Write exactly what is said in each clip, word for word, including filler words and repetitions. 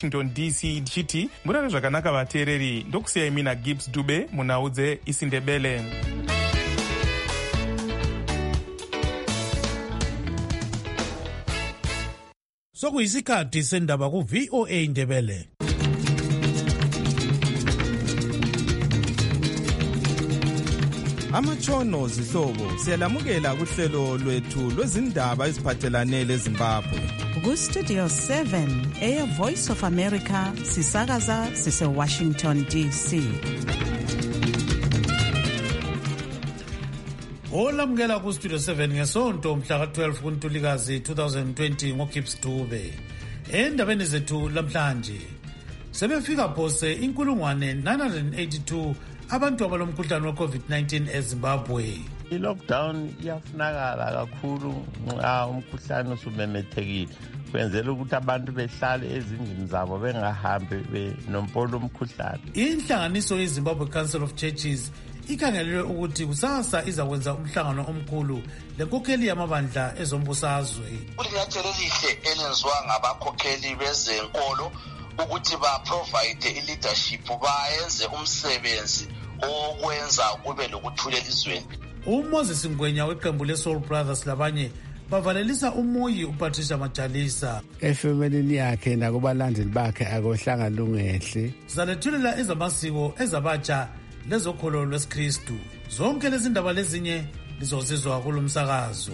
Washington D C chiti murare zvakanaka vateereri, ndokusiyai mina Gibbs Dube munaudze isindebele. Sokuyisikhathi sendaba ku V O A Indebele. Amatshono zihlobo siyalamukela kuhlelo lwethu lwezindaba eziphathelane leZimbabwe. Ku Studio seven eya Voice of America sisakaza sise Washington D C. Olamukela ku Studio seven ngesonto mhla ka twelve kuNtulikazi twenty twenty ngoGibbs Dube. Endabeni zethu lamhlanje sebefika phose inkulungwane nine hundred eighty-two abantu abalomkhuhlane we-COVID nineteen eZimbabwe. I-lockdown iyafunakala kakhulu nxa umkhuhlane usumemethekile, kwenzela ukuthi abantu behlale ezindlini zabo bengahambi benompolo umkhuhlane. Inhlanganiso yeZimbabwe Council of Churches ikhangelelwe ukuthi kusasa izakwenza umhlangano omkhulu lenkokheli yamabandla ezombusazwe. Kulinyathelo elihle elenziwa ngabakhokheli bezenkolo ukuthi ba-provide i-leadership, bayenze umsebenzi okwenza kube lokuthula elizweni. uMoses Ngwenya weqembu leSoul Brothers labanye bavalelisa umoyi uPatricia Majalisa. Efemelini yakhe nakubalandeli bakhe akohlanga lungehle. Zalethulela ezamasiko ezabatsha lezokholo lwesikristu. Zonke lezi ndaba lezinye lizozizwa kulomsakazo.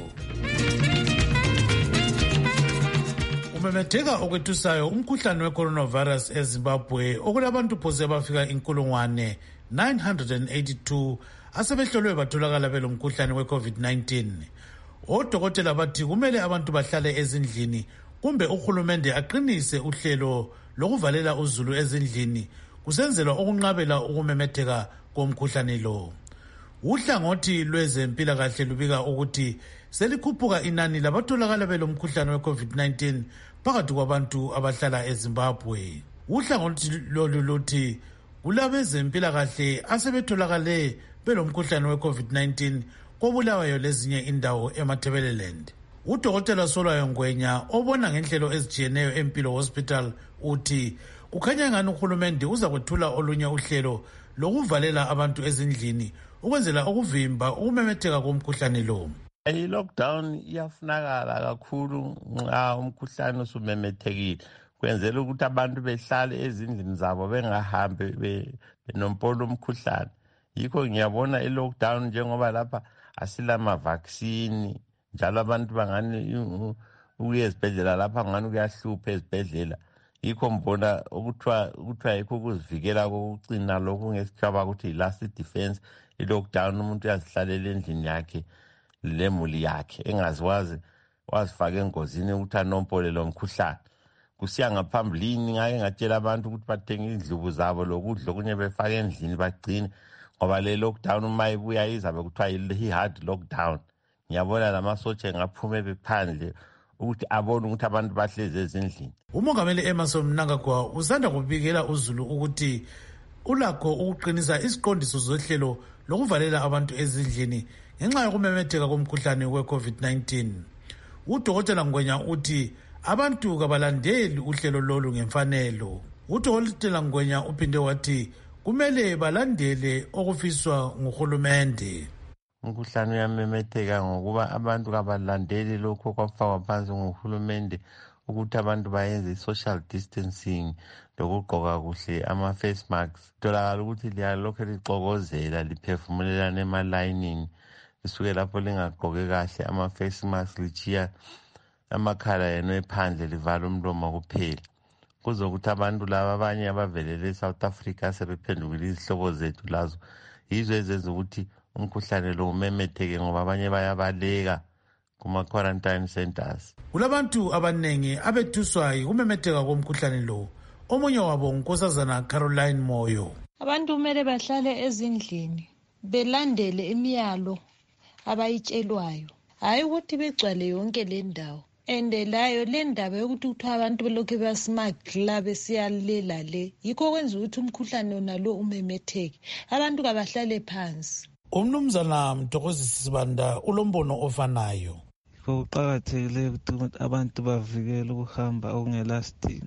Umemetheka okwethusayo umkhuhlane we-coronavirus eZimbabwe okulabantu phose bafika inkulungwane nine hundred eighty-two asebehlolwe batholakala belomkhuhlane we-COVID nineteen. Odokotela bathi kumele abantu bahlale ezindlini kumbe uhulumende aqinise uhlelo lokuvalela uzulu ezindlini kusenzelwa ukunqabela ukumemetheka komkhuhlane lo. Uhlangothi lwezempilakahle lubika ukuthi selikhuphuka inani labatholakala belomkhuhlane we-COVID nineteen phakathi kwabantu abahlala eZimbabwe. Uhlangothi lolu luthi kulabezempilakahle asebetholakale belomkhuhlane we-COVID nineteen kobulawayo lezinye indawo eMatabeleland. Udokotela Solwayo Ngwenya obona ngenhlelo ezijiyeneyo eMpilo Hospital uthi kukhanya ngani uhulumende uza kwethula olunye uhlelo lokuvalela abantu ezindlini ukwenzela ukuvimba ukumemetheka komkhuhlane lo. I-lockdown iyafunakala kakhulu nxa umkhuhlane usumemethekile, kwenzela ukuthi abantu behlale ezindlini zabo bengahambi benompolo umkhuhlane. Yikho ngiyabona i-lockdown njengoba lapha asilama vaccine, njalo abantu bangani ukuya ezibhedlela lapha ngani kuyahlupha ezibhedlela. Yikho mbona ukuthiwa ukuthiwa yikho ukuzivikela kokucina lokhu ngesikhathi ukuthi last defense. I-lockdown umuntu uyazihlalela endlini yakhe lemuli yakhe engaziwazi wazifaka engozini ukuthi anompole lo mkhuhlane. Kusiya ngaphambilini ngake ngatshela abantu ukuthi bathenge izindlubu zabo lokudla okunye befake endlini bagcine, ngoba le lockdown uma ibuya izabe kuthiwa yi-hard lockdown. Ngiyabona lamasotsha ngaphume bephandle ukuthi abone ukuthi abantu bahlezi ezindlini. Umongameli Emerson Mnangagwa uzanda kubikela uzulu ukuthi ulakho ukuqinisa isiqondiso zohlelo lokuvalela abantu ezindlini ngenxa yokumemetheka komkhuhlane we-COVID nineteen. Udokotela Ngwenya uthi abantu kabalandeli uhlelo lolu ngemfanelo. Udokotela Ngwenya uphinde wathi kumele balandele okufiswa nguhulumende. Umkhuhlane uyamemetheka ngokuba abantu kabalandeli lokho kwafakwa phansi nguhulumende ukuthi abantu bayenze social distancing lokugqoka kuhle ama-face masks. Tolakala ukuthi liyalokhu lixokozela liphefumulelane emalayinini, lisuke lapho lingagqoke kahle ama-face masks, lichiya amakhala yenu ephandle livala umlomo kuphela. Kuzokuthi abantu laba abanye abavelele eSouth Africa sebephendukile izihlobo zethu lazo, yizo ezenza ukuthi umkhuhlane lo umemetheke ngoba abanye bayabaleka kuma-quarantine centers. Kulabantu abanengi abethuswa yikumemetheka komkhuhlane lo. Omunye wabo uNkosazana Caroline Moyo. Abantu kumele bahlale ezindlini belandele imiyalo abayitshelwayo, hayi ukuthi begcwale yonke le ndawo. Ende layo le ndaba yokuthi kuthiwa abantu belokhu basmagla besiyalela le, yikho kwenza ukuthi umkhuhlane onalo umemetheke. Abantu kabahlale phansi. Umnumzana Mthokozisi Sibanda ulombono ofanayo. Kuqakathekile ukuthi abantu bavikele ukuhamba okungelasidingo,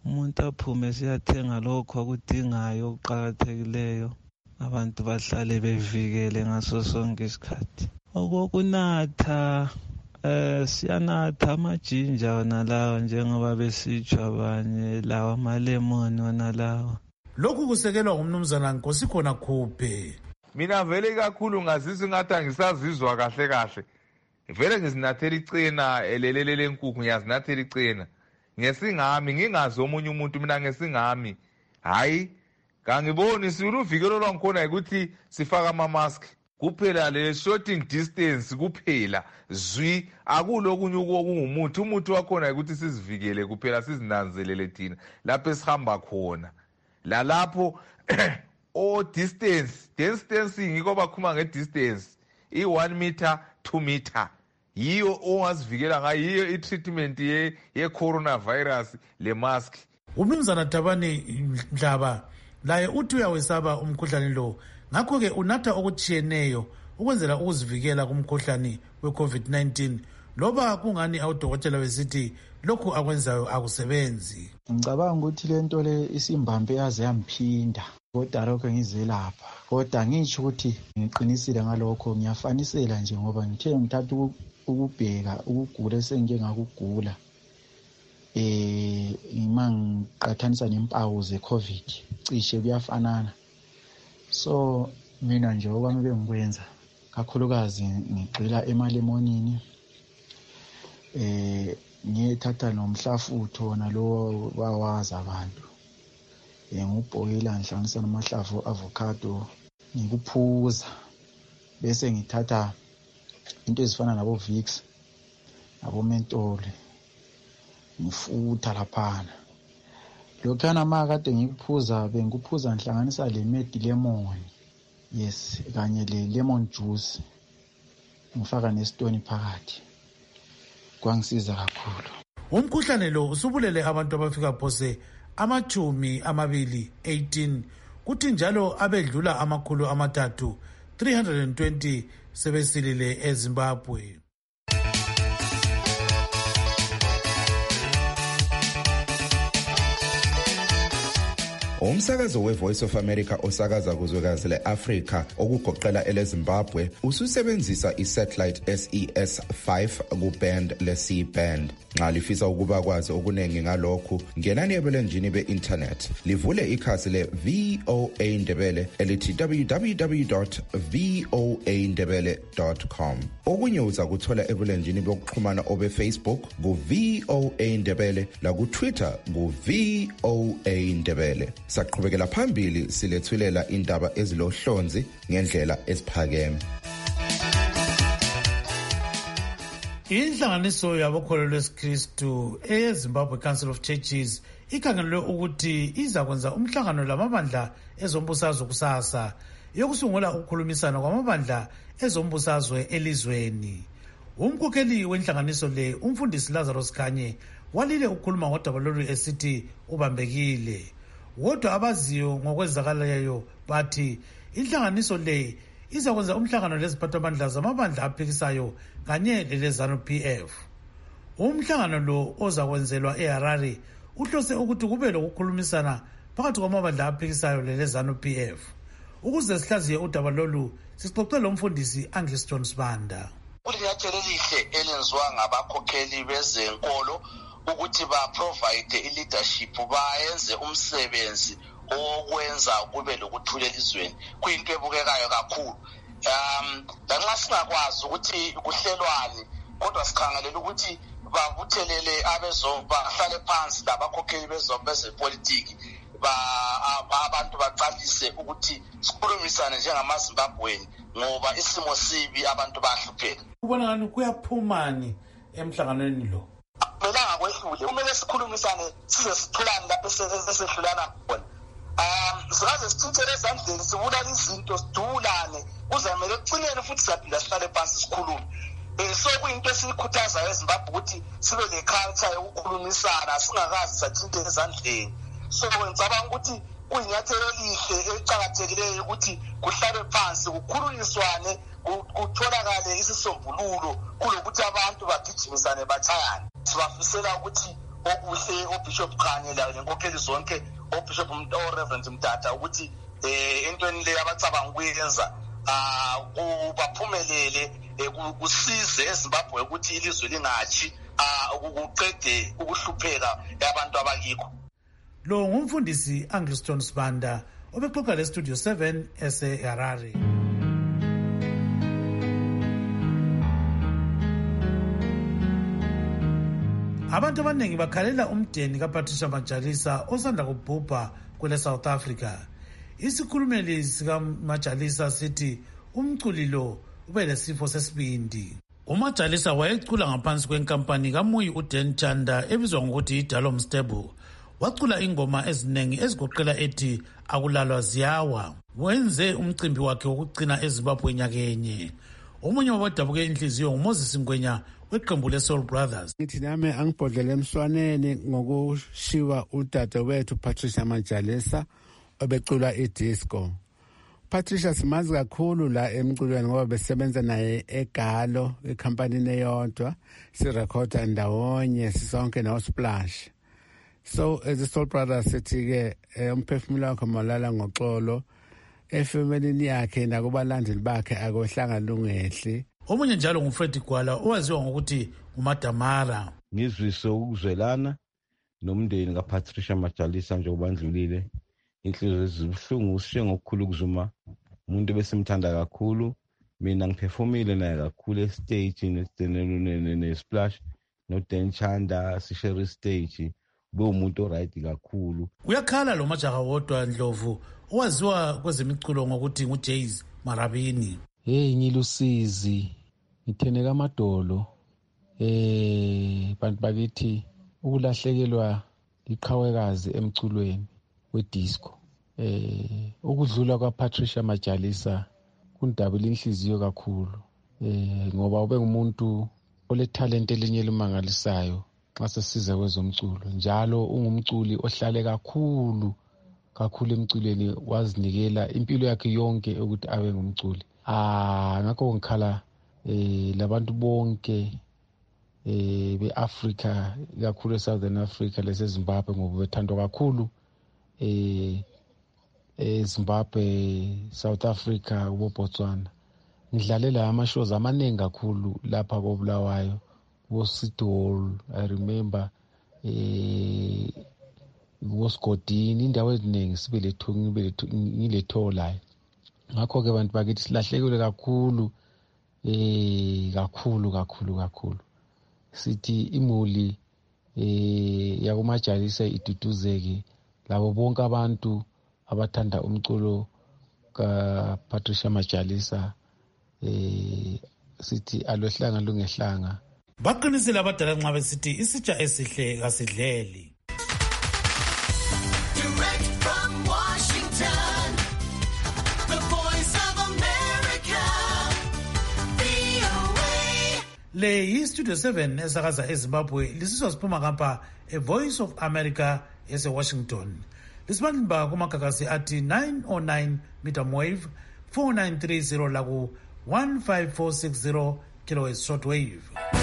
umuntu aphume siyathenga lokho akudingayo okuqakathekileyo, abantu bahlale bevikele ngaso sonke isikhathi. Okokunatha eh siyanatha amajinja wona lawa njengoba besitsho abanye, lawa amalemon wona lawa. Lokhu kusekelwa ngumnumzana Nkosikhona Khuphe. Mina vele kakhulu ngazizwe ngathi angisazizwa kahle kahle. Vele ngizinathela icena elelele lenkukhu, ngiyazinathela icena. Ngesingami ngingazi omunye umuntu, mina ngesingami. Hayi, kangiboni siluvikelo lwangikhona ukuthi sifaka ama mask. Kuphela le shorting distance kuphela zwi, akulokunye okungumuthi. Umuthi wakhona ukuthi sizivikele kuphela, sizinanzelele thina lapho esihamba khona. La lapho o distance, distancing iko bakhuma nge distance i one meter two meter, yiyo ongazivikela ngayo, yiyo i treatment ye ye coronavirus le mask. Umnumzana Thabani Mhlaba laye uthi uyawesaba umkhuhlane lo, ngakho ke unatha okutshiyeneyo ukwenzela ukuzivikela kumkhuhlane we COVID nineteen, loba kungani awudokotela besithi lokhu akwenzayo akusebenzi. Ngicabanga ukuthi lento le isimbambe yaze yamphinda, kodwa lokho ngizelapha, kodwa ngitsho ukuthi ngiqinisile ngalokho, ngiyafanisela nje ngoba ngithe ngithatha ukubheka ukugula esengike ngakugula eh ima ngiqathanisa nempawu ze-COVID cishe kuyafanana. So mina nje okwami bengikwenza kakhulukazi ngigxila emalemonini, eh ngiyethatha nomhlafutho nalo wawazi abantu, ngubhoyila ngihlanganisa namahlavu avocado ngikuphuza, bese ngithatha into ezifana nabo Vicks nabo Menthol ngifutha laphana. Lokhana makade ngikuphuza bengikuphuza ngihlanganisa le med lemon, yes, kanye le lemon juice ngifaka nesitoni phakathi, kwangisiza kakhulu. Umkhuhlane lo usubulele abantu abafika phose amachumi amabili eighteen, kuthi njalo abedlula amakhulu amathathu three hundred twenty sebesilile eZimbabwe. Umsakazo we-Voice of America osakaza kuzwekazi le-Afrika okugoqela ele-Zimbabwe ususebenzisa i-satellite S E S five ku-band le-C band. Nxa lifisa ukuba kwazi okuningi ngalokhu, ngenani ebulenjini be-internet livule ikhasi le-V O A Ndebele elithi w w w dot v o a ndebele dot com. Okunye uza kuthola ebulenjini bokuxhumana obe-Facebook ku-V O A Ndebele laku-Twitter ku-V O A Ndebele. Saqhubekela phambili silethulela indaba ezilohlonzi ngendlela esiphakeme. Inhlanganiso yabokholwa lwesikristu eZimbabwe Council of Churches ikhangelwe ukuthi izakwenza umhlangano lamabandla ezombusazwe kusasa yokusungula ukukhulumisana kwamabandla ezombusazwe elizweni. Umkhokheli wenhlanganiso le, umfundisi Lazarus Khanye, walile ukukhuluma ngodaba lolu esithi ubambekile. Kodwa abaziyo ngokwezakalayo bathi inhlanganiso le izakwenza umhlangano leziphathamandla zamabandla aphikisayo kanye lele-ZANU P F. Umhlangano lo ozakwenzelwa eHarare uhlose ukuthi kube lokukhulumisana phakathi kwamabandla aphikisayo lele-ZANU P F. Ukuze sihlaziye udaba lolu sixoxe lomfundisi Angliston Sibanda. Ulinyathelo elihle elenziwa ngabakhokheli bezenkolo ukuthi ba-provide i-leadership, bayenze umsebenzi okwenza kube lokuthula elizweni, kuyinto ebukekayo kakhulu. Um, lanxa singakwazi ukuthi kuhlelwane, kodwa sikhangelela ukuthi babuthelele abezomba bahlale phansi labakhokheli bezepolitiki, ba abantu baqalise ukuthi sikhulumisane njengamaZimbabweni ngoba isimo sibi, abantu bahlupheka. Ubona ngani kuyaphumani emhlanganweni lo? Melanga kwehlule, kumele sikhulumisane size sithulane lapho sesehlulana khona. Um, sikaze sithintele ezandleni sibulala izinto sidulane, kuzamele ekucineni futhi siyaphinda sihlale phansi sikhulume. Um, so kuyinto esiyikhuthazayo eZimbabwe ukuthi sibe le-culture yokukhulumisana singakazi sathinte ezandleni. So ngicabanga ukuthi kuyinyathelo elihle eliqakathekileyo ukuthi kuhlale phansi kukhulunyiswane, kutholakale isisombululo kulokuthi abantu bagijimisane batshayane. Sibafisela ukuthi okuhle oBishop Khanye la lenkokheli zonke oBishop oReverend Mtata ukuthi eh entweni le abacabanga ukuyenza ah kubaphumelele kusize eZimbabwe ukuthi ilizwe lingachi ah ukuqede ukuhlupheka yabantu abakikho. Lo ngumfundisi Angliston Sibanda obexoxa le Studio seven ese Harare. Abantu abaningi bakhalela umdeni kaPatricia Majalisa osanda kubhubha kwele South Africa. Isikhulumeli sika Majalisa sithi umculi lo ube lesifo sesibindi. uMajalisa wayecula ngaphansi kwenkampani kaMuyi uDan Chanda ebizwa ngokuthi iDalom Stable. Wacula ingoma eziningi ezigoqela ethi akulalwa ziyawa. Wenze umcimbi wakhe wokugcina eZimbabwe nyakenye. Omunye wabadabuke inhliziyo nguMoses Ngwenya weqembu leSoul Brothers. Ngithi nami angibhodlela emswaneni ngokushiwa udade wethu Patricia Majalisa obecula idisco. Patricia simazi kakhulu la emculweni ngoba besebenza naye eGalo ekhampanini eyodwa sirekhoda ndawonye sisonke noSplash. So as the Soul Brothers sithi-ke umphefumulo wakhe malala ngoxolo efemelini yakhe nakubalandeli bakhe akohlanga lungehle. Omunye njalo nguFred Gwala owaziwa ngokuthi uMadamara. Ngizwise ukuzwelana nomndeni kaPatricia Majalisa nje ubandlulile. Inhliziyo ezibuhlungu ushiye ngokukhulu ukuzuma. Umuntu besimthanda kakhulu. Mina ngiphefumile naye kakhulu estage neSplash noDan Chanda sishare stage. Umuntu oright kakhulu. Uyakhala lo majaha wodwa Ndlovu owaziwa kwezemiculo ngokuthi nguJays Marabini. Hey ngilusizi ngitheneka amadolo eh bantu bakithi ukulahlekelwa iqhawekazi emculweni wedisco eh ukudlula kwaPatricia Majalisa kundabula inhliziyo kakhulu eh ngoba ube ngumuntu ole talent elinye limangalisayo xa sesiza kwezomculo njalo ungumculi ohlale kakhulu kakhulu emculweni wazinikela impilo yakhe yonke ukuthi abe ngumculi. Ah ngakho ngikhala eh labantu bonke eh beAfrica kakhulu eSouthern Africa leseZimbabwe ngoba bethandwa kakhulu eh eZimbabwe, South Africa, uBotswana. Ngidlalela ama shows amaningi kakhulu lapha koBulawayo. Wosidol, I remember eh wosigodini indawo eziningi sibe lethungi sibe ngiletho la. Ngakho ke abantu bakithi silahlekile kakhulu eh kakhulu kakhulu kakhulu. Sithi imuli eh yakuMajalisa iduduzeke labo bonke abantu abathanda umculo kaPatricia Majalisa eh sithi alohlanga lungehlanga. Baqinisile abadala nxa besithi isitsha esihle kasidleli. Le yi-Studio seven esakaza eZimbabwe lisizwa siphuma ngapha eVoice of America ese-Washington. Lisibandimba kumagagasi athi nine oh nine meter wave, four nine three zero laku one five four six zero kilohertz shortwave.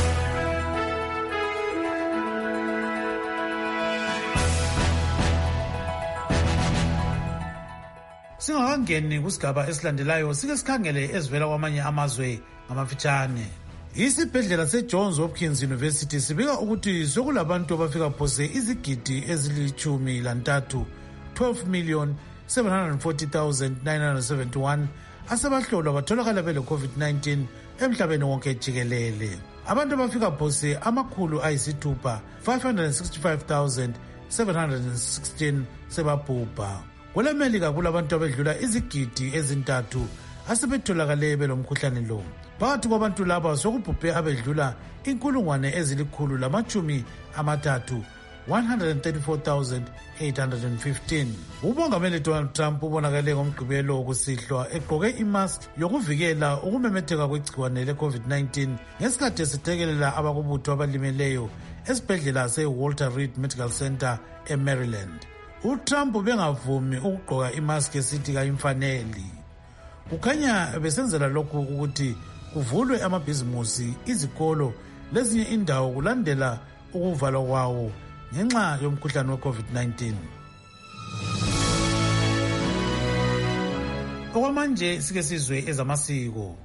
Singakangeni kusigaba esilandelayo sike sikhangele ezivela kwamanye amazwe ngamafitshane. Isibhedlela seJohns Hopkins University sibika ukuthi sokulabantu abafika phose izigidi ezilichumi lantathu twelve million seven hundred forty thousand nine hundred seventy-one asebahlolwa batholakala bele COVID nineteen emhlabeni wonke jikelele. Abantu abafika phose amakhulu ayisithupha five hundred sixty-five thousand seven hundred sixteen sebabhubha. KweleMelika kulabantu abedlula izigidi ezintathu asebetholakale belomkhuhlane lo. Phakathi kwabantu laba sokubhubhe abedlula inkulungwane ezilikhulu lamachumi amathathu one hundred thirty-four thousand eight hundred fifteen. Ubongameli Donald Trump ubonakale ngomgqibelo wokusihlwa egqoke imask yokuvikela ukumemetheka kwegciwane leCovid nineteen ngesikhathi esitekelela abakubutho abalimeleyo esibhedlela se-Walter Reed Medical Center eMaryland. UTrump bengavumi ukugqoka imask esithi kayimfaneli. Kukhanya besenzela lokhu ukuthi kuvulwe amabhizimusi, izikolo lezinye indawo kulandela ukuvalwa kwawo ngenxa yomkhuhlane we-covid nineteen. Okwamanje sike sizwe ezamasiko.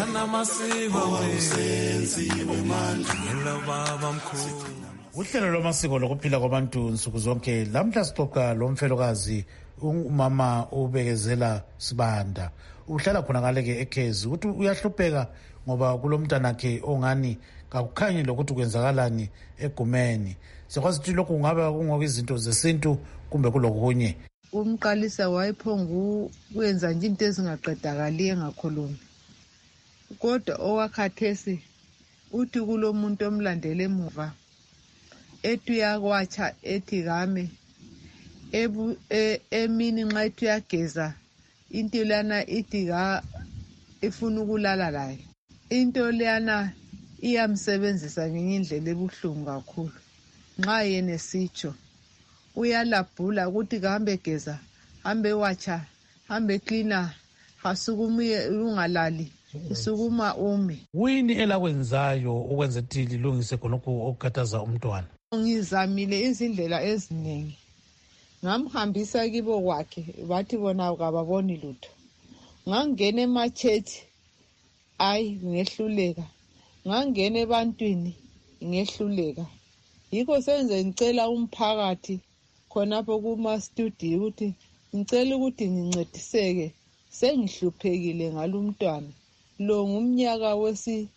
Uhlelo lwamasiko lokuphila kwabantu nsuku zonke lamhla sixoxa lomfelokazi umama ubekezela Sibanda. Uhlala khona ngale-ke eKhezi ukuthi uyahlupheka ngoba kulomntanakhe ongani kakukhanyi lokuthi kwenzakalani egumeni. Sikwazi ukuthi lokhu kungaba kungokuyizinto zesintu kumbe kulokunye. Umqalisa wayephonga ukwenza nje into ezingaqedakali engakhulumi. Kodwa owakhathesi uthi kulomuntu omlandele emuva ethi uyakwatsha ethi kame ebu emini nxa ethi uyageza into lana ithi ka ifuna ukulala laye. Into lana iyamsebenzisa ngenye indlela ebuhlungu kakhulu. Nxa yena sitsho uyalabhula ukuthi kahambe geza, hambe watsha, hambe cleaner, hasukumuye ungalali, usukuma umi. Wini elakwenzayo ukwenza ukuthi lilungise khonokho okukhathaza umntwana? Ngizamile izindlela eziningi. Ngamhambisa kibo kwakhe, bathi bona kababoni lutho. Ngangena emachechi, ayi ngehluleka. Ngangena ebantwini, ngehluleka. Yikho senze ngicela umphakathi khonapho kuma studio ukuthi ngicela ukuthi ngincediseke, sengihluphekile ngalumntwana. Lo ngumnyaka wesi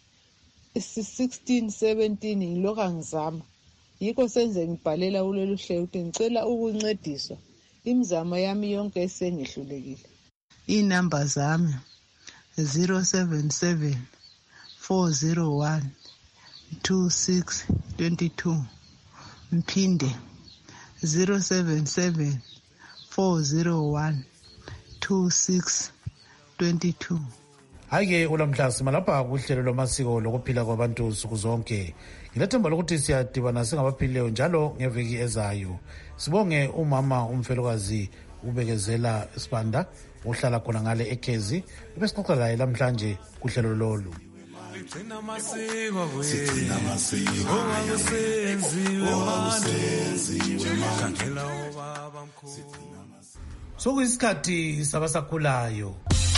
sixteen seventeen ngilokho ngizama. Yikho senze ngibhalela kulolu hlelo ukuthi ngicela ukuncediswa. Imizamo yami yonke esengihlulekile. Inamba zami zero seven seven four zero one two six two two. Mphinde zero seven seven four zero one two six two two. Hake ulamhla simalapha kuhlelo lwamasiko lokuphila kwabantu nsuku zonke. Ngilethemba lokuthi siyadibana singabaphileyo njalo ngeviki ezayo. Sibonge umama umfelokazi ubekezela Sibanda uhlala khona ngale eKhezi. Besixoxa laye namhlanje kuhlelo lolu. Sigcina amasiko sigcina amasiko owakusenziwe manje khakhela obaba mkhulu. Sokuyisikhathi sabasakhulayo.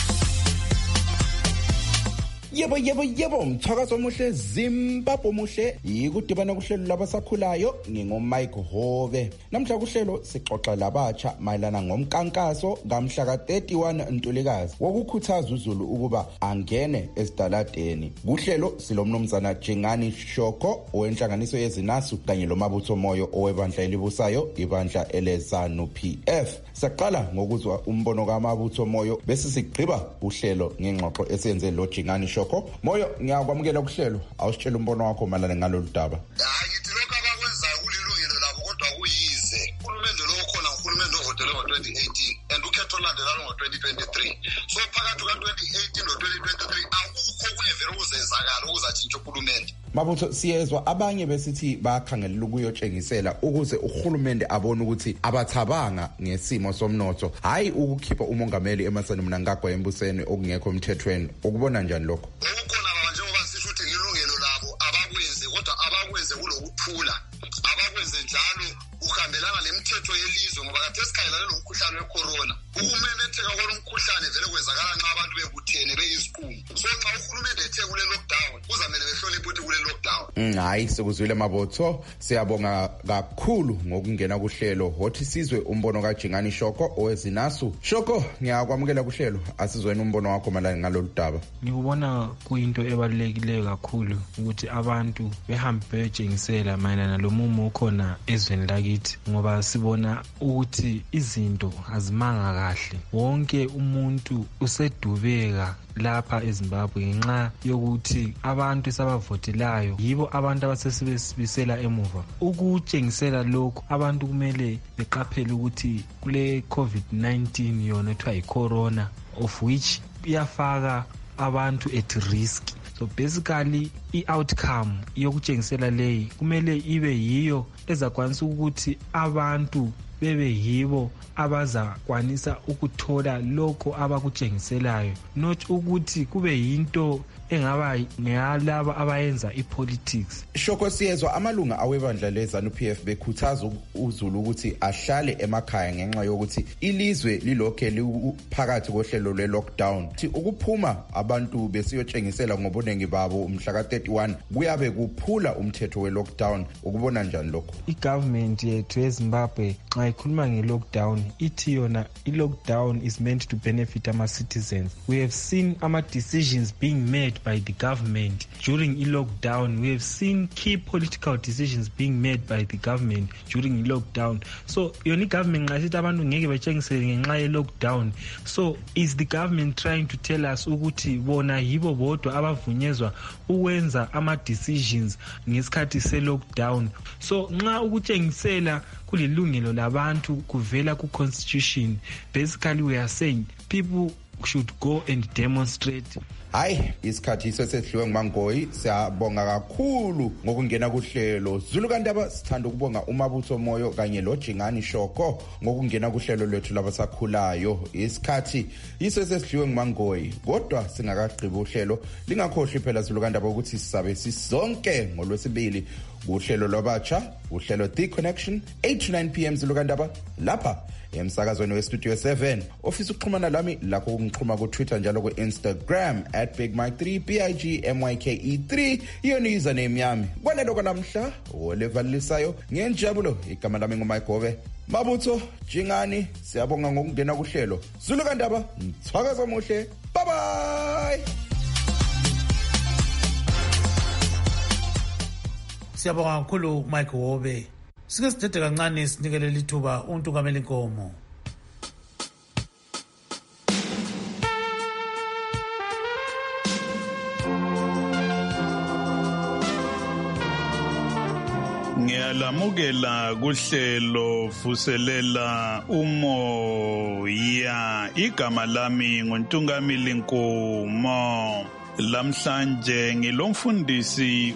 Yebo yebo yebo mthakazo omuhle Zimbabwe muhle yikudibana kuhlelo labasakhulayo ngingomike Hove. Namhla kuhlelo sixoxa labatsha mayelana ngomkankaso kamhla ka thirty-one Ntulikazi wokukhuthaza uZulu ukuba angene esidaladeni. Kuhlelo silomnumzana Jingani Shoko owenhlanganiso yezinasu kanye lomabutho moyo owebandla elibusayo ibandla eleZANU P F. Saqala ngokuzwa umbono kamabutho moyo bese sigqiba uhlelo ngengxoxo esenze lo Jingani Shoko. Moyo ngiyakwamukela kuhlelo awusitshela umbono wakho malana ngalolu daba. Hayi ngithi lokho abakwenzayo kulilungelo labo kodwa kuyize. Uhulumende lo khona uhulumende ovotele ngo twenty eighteen and ukhetho landelalo ngo twenty twenty-three. So phakathi ka twenty eighteen no twenty twenty-three akukho kunye vele ukuzenzakala ukuzatshintsha uhulumende. Mabutho siyezwa abanye besithi bakhangelela ukuyotshengisela ukuze uhulumende abone ukuthi abathabanga ngesimo somnotho hayi ukukhipha umongameli eMasani Mnangagwa embusweni okungekho emthethweni. Ukubona njani lokho? Ukukhona baba njengoba sisho ukuthi ngilungelo labo abakwenze kodwa abakwenze kulokuthula. Abakwenze njalo uhambelana lemithetho yelizwe ngoba kade sikhayela lo mkhuhlane wecorona. Ukumemetheka kwalomkhuhlane vele kwenzakala nxa abantu bebuthene beyisikhulu. So xa uhulumende ethe kule lockdown kuzamele behlole ukuthi kule lockdown. Mm hayi sekuzwile Mabotho siyabonga kakhulu ngokungena kuhlelo. Hothi sizwe umbono kaJingani Shoko owezinasu. Shoko ngiyakwamukela kuhlelo asizweni umbono wakho malana ngalolu daba. Ngikubona kuyinto ebalulekileyo kakhulu ukuthi abantu behambe bejengisela mayelana lomumo ukhona ezweni lakithi ngoba sibona ukuthi izinto azimanga kahle. Wonke umuntu usedubeka lapha eZimbabwe ngenxa yokuthi abantu sabavotelayo yibo abantu abasesibisela emuva. Ukutshengisela lokho abantu kumele beqaphele ukuthi kule covid nineteen yona ethiwa yicorona of which iyafaka abantu at risk. So basically i-outcome yokutshengisela leyi kumele ibe yiyo ezakwanisa ukuthi abantu bebe yibo abazakwanisa ukuthola lokho abakutshengiselayo, not ukuthi kube yinto engaba ngeyalaba abayenza ipolitics. Shoko siyezwa amalunga awebandla leZANU P F bekhuthaza uZulu ukuthi ahlale emakhaya ngenxa yokuthi ilizwe lilokhe liphakathi kohlelo lwe-lockdown. Ukuphuma abantu besiyotshengisela ngobunengi babo umhla ka thirty-one kuyabe kuphula umthetho we-lockdown. Ukubona njani lokho? I-government yethu eZimbabwe xa ikhuluma nge-lockdown ithi yona i-lockdown is meant to benefit our citizens. We have seen our decisions being made by the government during i-lockdown. We have seen key political decisions being made by the government during i-lockdown. So yona i-government nxa sithi abantu ngeke betshengisele ngenxa ye-lockdown. So is the government trying to tell us ukuthi bona yibo bodwa abavunyezwa ukwenza ama-decisions ngesikhathi se-lockdown? So nxa ukutshengisela kulilungelo labantu kuvela ku-constitution, basically we are saying people should go and demonstrate. Hayi, isikhathi sesedliwe nguMangoyi. Siyabonga kakhulu ngokungena kuhlelo Zulu Kandaba. Sithanda ukubonga uMabutho Moyo kanye lo Jingani Shoko ngokungena kuhlelo lwethu labasakhulayo. Isikhathi isesedliwe nguMangoyi, kodwa singakagqibi uhlelo lingakhohlwi phela Zulu Kandaba ukuthi sisabe sisonke ngolwesibili uhlelo lwabatsha, uhlelo The Connection eight to nine p m Zulu Kandaba lapha emsakazweni westudio seven. Ofisa ukuxhumana lami lakho ungixhuma ku Twitter njalo ku Instagram at big mike three b i g m y k e three. Iyona username yami. Kwanelo kwanamhla olevalisayo ngenjabulo. Igama lami nguMike Gove. Mabutho Jingani, siyabonga ngokungena kuhlelo Zulu Kandaba. Mthwakaza muhle. Bye bye. Siyabonga kakhulu Mike Wobe. Sike sidede kancane sinikele lithuba umuntu kamele inkomo. Ngiyalamukela kuhlelo vuselela umoya. Igama lami nguNtungamili Nkomo. Lamhlanje ngilomfundisi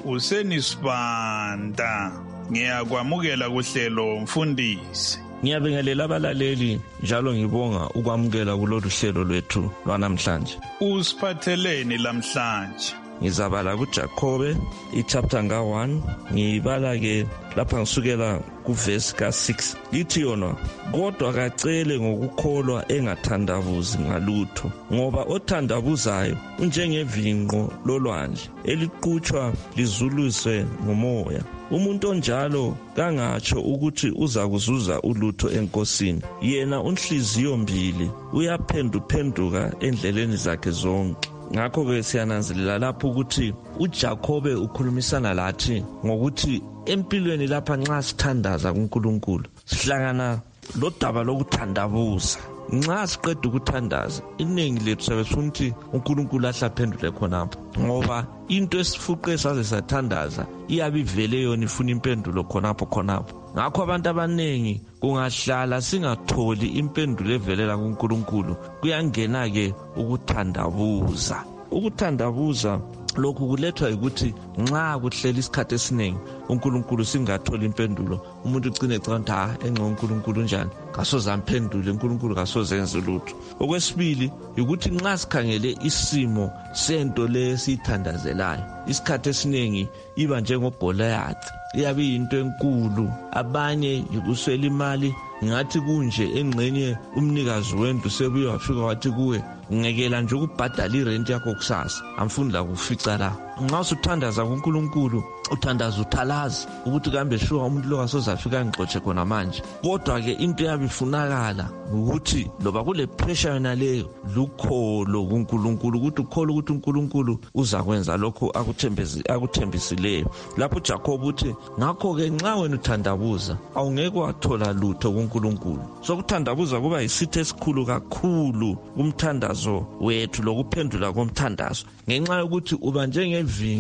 uSenisibanda. Ngiyakwamukela kuhlelo mfundisi. Ngiyabingelela abalaleli njalo ngibonga ukwamukela kulolu hlelo lwethu lwanamhlanje. Usiphatheleni lamhlanje? Ngizabala kuJakobe ichapter nga one, ngibala ke lapha ngisukela kuverse ka six. Lithi yona, kodwa kacele ngokukholwa engathandabuzi ngalutho, ngoba othandabuzayo unjengevinqo lolwandle eliqhutshwa lizuliswe ngomoya. Umuntu onjalo kangatsho ukuthi uza kuzuza ulutho enkosini. Yena unhliziyo mbili uyaphenduphenduka endleleni zakhe zonke. Ngakho ke siyananzelela lapho ukuthi uJakobe ukhulumisana lathi ngokuthi empilweni lapha nxa sithandaza kuNkulunkulu sihlangana lodaba lokuthandabuza. Nxa siqeda ukuthandaza iningi lethu sabe sithi uNkulunkulu ahlaphendule khonapho, ngoba into esifuqe saze sathandaza iyabivele yona ifuna impendulo khonapho khonapho. Ngakho abantu abanengi kungahlala singatholi impendulo evelela kuNkulunkulu, kuyangena ke ukuthandabuza. Ukuthandabuza lokhu kulethwa ukuthi nxa kuhlela isikhathi esiningi uNkulunkulu singatholi impendulo, umuntu ugcine ecanga ha engco uNkulunkulu njani, kasoze amphendule uNkulunkulu, kasoze enze lutho. Okwesibili ukuthi nxa sikhangele isimo sento lesithandazelayo, isikhathi esiningi iba njengogoliath, iyabe into enkulu, abanye yikuswela imali. Ngathi kunje engxenye umnikazi wendlu sebuye wafika wathi kuwe, ngekela nje ukubhadala irent yakho kusasa, amfuni la kufica la. Nxa usuthandaza kuNkulunkulu uthandaza uthalaza ukuthi kambe shuwa umuntu lo asozafika ngixoxe khona manje. Kodwa ke into yabifunakala ukuthi loba kule pressure yona leyo lukholo kuNkulunkulu, ukuthi ukholo ukuthi uNkulunkulu uzakwenza lokho akuthembezi akuthembisileyo. Lapho uJakobe uthi ngakho ke nxa wena uthandabuza awungeke wathola lutho kuNkulunkulu. So ukuthandabuza kuba yisithe esikhulu kakhulu kumthandazo wethu lokuphendula komthandazo, ngenxa yokuthi uba njengevinqo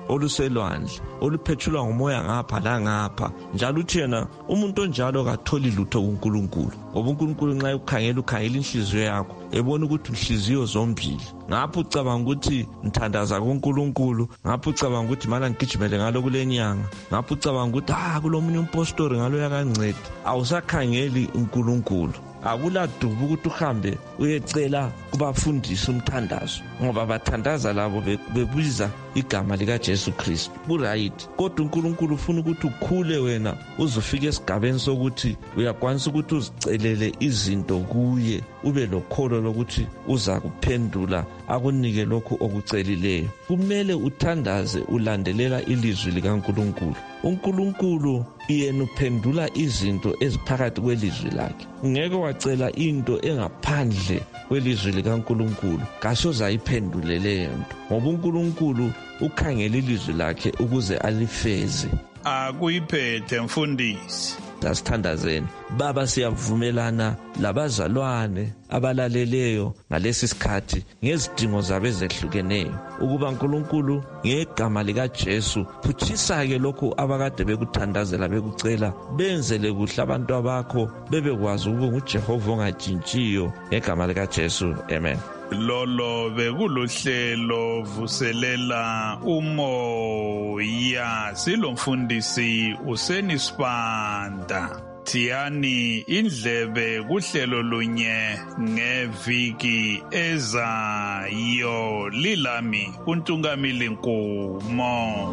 oluselwandle oluphethulwa ngumoya ngapha langapha. Njalo uthi yena umuntu onjalo katholi lutho kuNkulunkulu, ngoba uNkulunkulu nxa ukhangela ukhangela inhliziyo yakho ebona ukuthi inhliziyo zombili. Ngapho ucabanga ukuthi ngithandaza kuNkulunkulu, ngapho ucabanga ukuthi mana ngigijimele ngalo kulenyanga, ngapho ucabanga ukuthi ah kulomunye umpostori ngalo yakanceda. Awusakhangeli uNkulunkulu. Akuladuba ukuthi uhambe uyecela kubafundisa umthandazo, ngoba bathandaza labo bebuza igama lika Jesu Kristu. Kuright, kodwa uNkulunkulu ufuna ukuthi ukhule wena uzufika esigabeni sokuthi uyakwanisa ukuthi uzicelele izinto kuye, ube lokholo lokuthi uza kuphendula akunike lokho okucelileyo. Kumele uthandaze ulandelela ilizwi likaNkulunkulu. uNkulunkulu yena uphendula izinto eziphakathi kwelizwi lakhe. Ngeke wacela into engaphandle kwelizwi likaNkulunkulu kasoza ayiphendule leyo nto, ngoba uNkulunkulu ukhangela ilizwi lakhe ukuze alifeze. Akuyiphethe mfundisi. Dasithandazeni baba, siyavumelana labazalwane abalaleleyo ngalesi sikhathi ngezidingo zabo ezehlukeneyo, ukuba uNkulunkulu ngegama lika Jesu phutshisa ke lokho abakade bekuthandazela bekucela benzele kuhle abantu abakho, bebekwazi ukuba nguJehova ongatshintshiyo ngegama lika Jesu. Amen. Lolo bekuluhlelo vuselela umoya, silomfundisi uSenisibanda. Thiyani indlebe kuhlelo lunye ngeviki ezayo. Lilami uNtungamili Nkumo.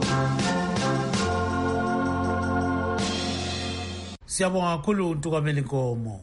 Siyabonga kakhulu uNtungamili Nkomo.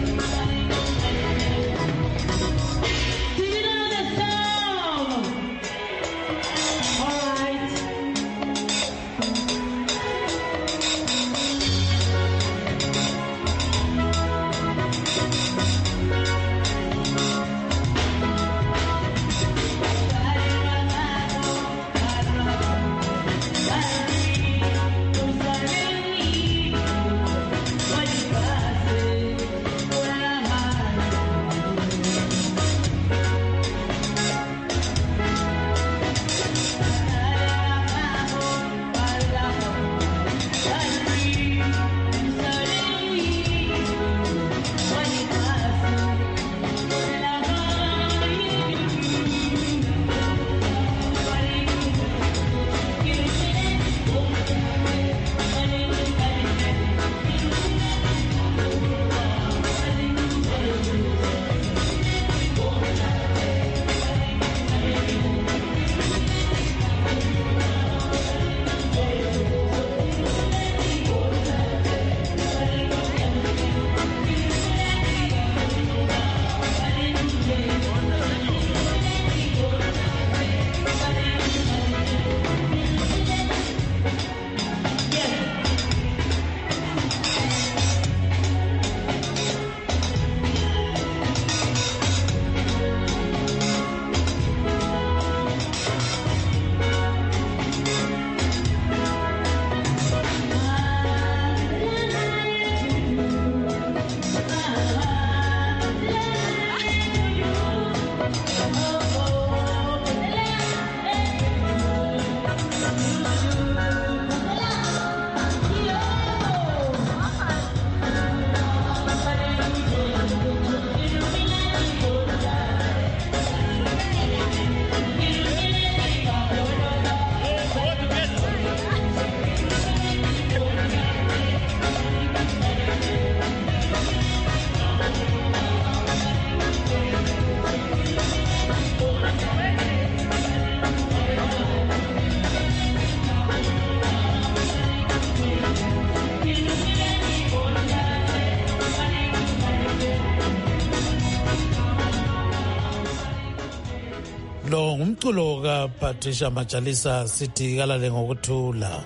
Lo ngumculo kaPatricia Majalisa sithi kalale ngokuthula.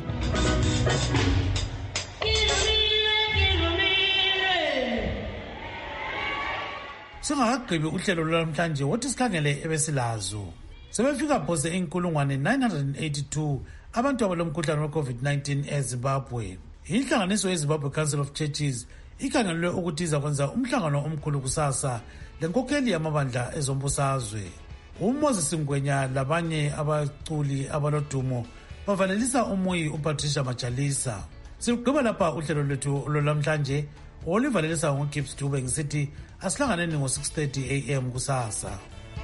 Singakagqibi uhlelo lwamhlanje wothi sikhangele ebesilazo. Sebefika phose inkulungwane nine hundred eighty-two abantu abalomkhuhlane we-COVID nineteen eZimbabwe. Inhlanganiso yeZimbabwe Council of Churches ikhangelwe ukuthi izakwenza umhlangano omkhulu kusasa lenkokheli yamabandla ezombusazwe. uMoses Ngwenya labanye abaculi abalodumo bavalelisa umuyi uPatricia Majalisa. Sigqiba lapha uhlelo lwethu lolwamhlanje olivalelisa ngoGibbs Dube ngisithi asihlanganeni ngo six thirty a m kusasa.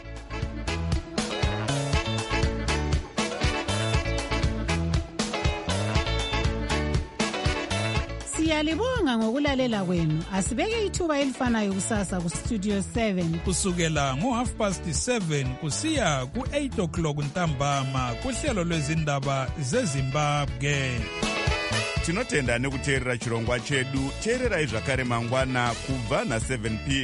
Siyalibonga ngokulalela kwenu. Asibeke ithuba elifanayo kusasa ku Studio seven kusukela ngo half past seven kusiya ku eight o'clock ntambama kuhlelo lwezindaba zeZimbabwe. Tinotenda nekuteerera chirongwa chedu. Teererai zvakare mangwana kubva na seven p m